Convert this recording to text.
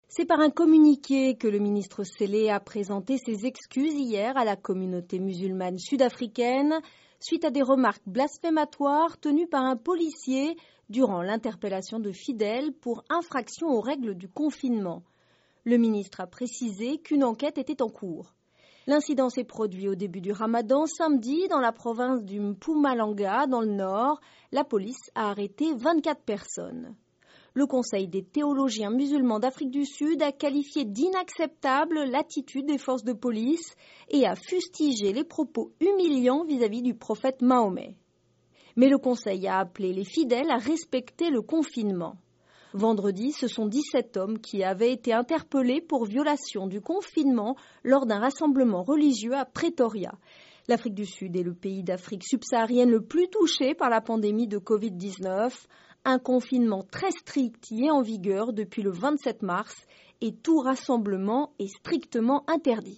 C'est par un communiqué que le ministre Sélé a présenté ses excuses hier à la communauté musulmane sud-africaine suite à des remarques blasphématoires tenues par un policier durant l'interpellation de fidèles pour infraction aux règles du confinement. Le ministre a précisé qu'une enquête était en cours. L'incident s'est produit au début du Ramadan samedi dans la province du Mpumalanga, dans le nord. La police a arrêté 24 personnes. Le Conseil des théologiens musulmans d'Afrique du Sud a qualifié d'inacceptable l'attitude des forces de police et a fustigé les propos humiliants vis-à-vis du prophète Mahomet. Mais le Conseil a appelé les fidèles à respecter le confinement. Vendredi, ce sont 17 hommes qui avaient été interpellés pour violation du confinement lors d'un rassemblement religieux à Pretoria. L'Afrique du Sud est le pays d'Afrique subsaharienne le plus touché par la pandémie de Covid-19. Un confinement très strict y est en vigueur depuis le 27 mars et tout rassemblement est strictement interdit.